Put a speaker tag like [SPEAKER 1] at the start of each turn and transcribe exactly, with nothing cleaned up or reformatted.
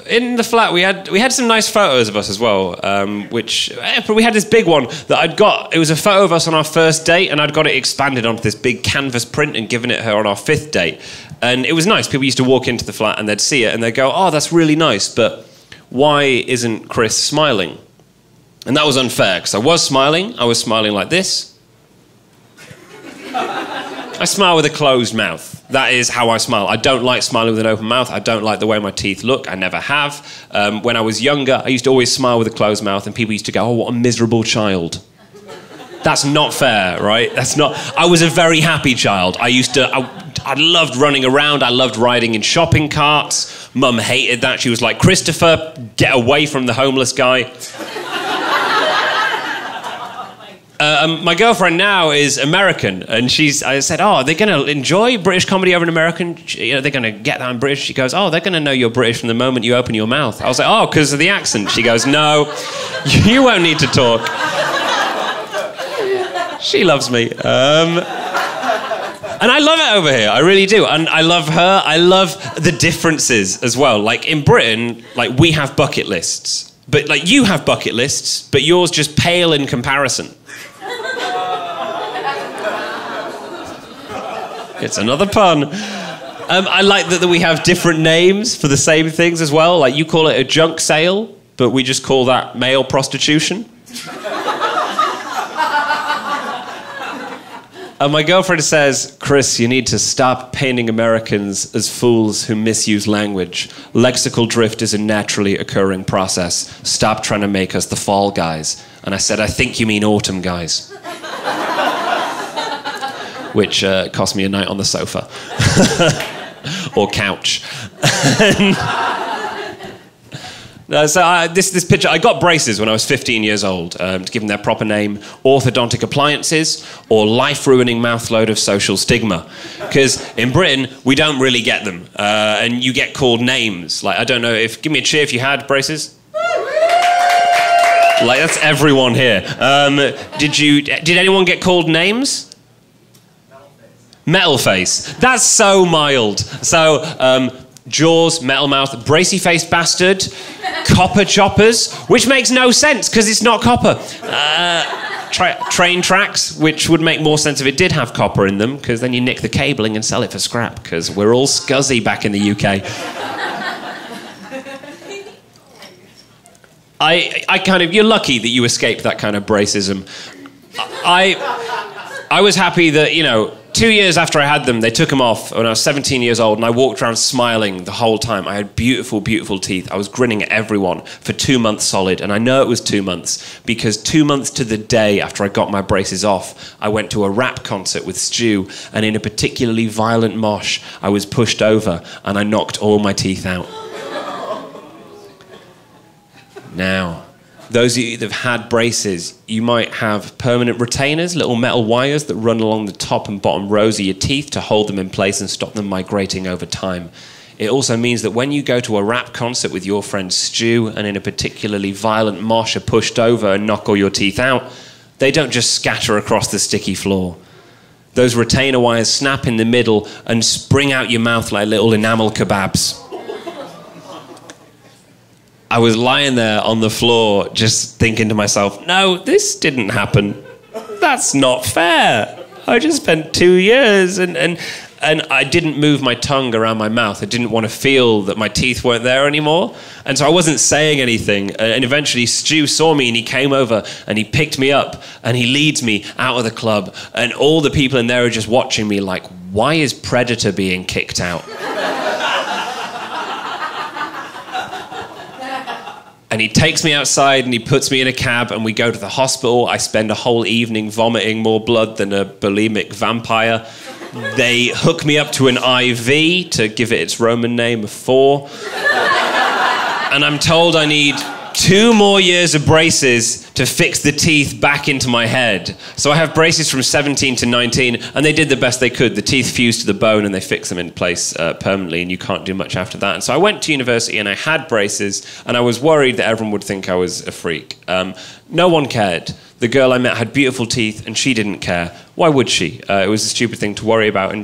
[SPEAKER 1] in the flat, we had we had some nice photos of us as well, um, which we had this big one that I'd got. It was a photo of us on our first date, and I'd got it expanded onto this big canvas print and given it her on our fifth date. And it was nice. People used to walk into the flat and they'd see it and they'd go, "Oh, that's really nice, but why isn't Chris smiling?" And that was unfair, because I was smiling. I was smiling like this. I smile with a closed mouth. That is how I smile. I don't like smiling with an open mouth. I don't like the way my teeth look. I never have. Um, when I was younger, I used to always smile with a closed mouth, and people used to go, "Oh, what a miserable child." That's not fair, right? That's not... I was a very happy child. I used to... I, I loved running around. I loved riding in shopping carts. Mum hated that. She was like, "Christopher, get away from the homeless guy." Uh, um, my girlfriend now is American, and she's. I said, "Oh, are they going to enjoy British comedy over in American? You know, they're going to get that in British." She goes, "Oh, they're going to know you're British from the moment you open your mouth." I was like, "Oh, because of the accent." She goes, "No, you won't need to talk." She loves me, um, and I love it over here. I really do, and I love her. I love the differences as well. Like in Britain, like we have bucket lists, but like you have bucket lists, but yours just pale in comparison. It's another pun. Um, I like that, that we have different names for the same things as well. Like you call it a junk sale, but we just call that male prostitution. And my girlfriend says, "Chris, you need to stop painting Americans as fools who misuse language. Lexical drift is a naturally occurring process. Stop trying to make us the fall guys." And I said, "I think you mean autumn guys." Which uh, cost me a night on the sofa. Or couch. and, uh, so I, this, this picture, I got braces when I was fifteen years old, um, to give them their proper name, orthodontic appliances, or life-ruining mouthload of social stigma. Because in Britain, we don't really get them. Uh, and you get called names. Like, I don't know, if give me a cheer if you had braces. Like, that's everyone here. Um, did you, did anyone get called names? Metal face. That's so mild. So, um, Jaws, metal mouth, bracy-faced bastard, copper choppers, which makes no sense because it's not copper. Uh, tra train tracks, which would make more sense if it did have copper in them, because then you nick the cabling and sell it for scrap, because we're all scuzzy back in the U K. I, I kind of, you're lucky that you escaped that kind of bracism. I, I was happy that, you know, two years after I had them, they took them off when I was seventeen years old, and I walked around smiling the whole time. I had beautiful, beautiful teeth. I was grinning at everyone for two months solid, and I know it was two months because two months to the day after I got my braces off, I went to a rap concert with Stu, and in a particularly violent mosh, I was pushed over, and I knocked all my teeth out. Now, those of you that have had braces, you might have permanent retainers, little metal wires that run along the top and bottom rows of your teeth to hold them in place and stop them migrating over time. It also means that when you go to a rap concert with your friend Stu and in a particularly violent mosh are pushed over and knock all your teeth out, they don't just scatter across the sticky floor. Those retainer wires snap in the middle and spring out your mouth like little enamel kebabs. I was lying there on the floor just thinking to myself, no, this didn't happen. That's not fair. I just spent two years and, and, and I didn't move my tongue around my mouth. I didn't want to feel that my teeth weren't there anymore. And so I wasn't saying anything. And eventually Stu saw me and he came over and he picked me up and he leads me out of the club. And all the people in there are just watching me like, why is Predator being kicked out? And he takes me outside and he puts me in a cab and we go to the hospital. I spend a whole evening vomiting more blood than a bulimic vampire. They hook me up to an I V to give it its Roman name of four. And I'm told I need two more years of braces to fix the teeth back into my head. So I have braces from seventeen to nineteen, and they did the best they could. The teeth fused to the bone and they fixed them in place uh, permanently, and you can't do much after that. And so I went to university and I had braces, and I was worried that everyone would think I was a freak. Um, no one cared. The girl I met had beautiful teeth, and she didn't care. Why would she? Uh, it was a stupid thing to worry about, and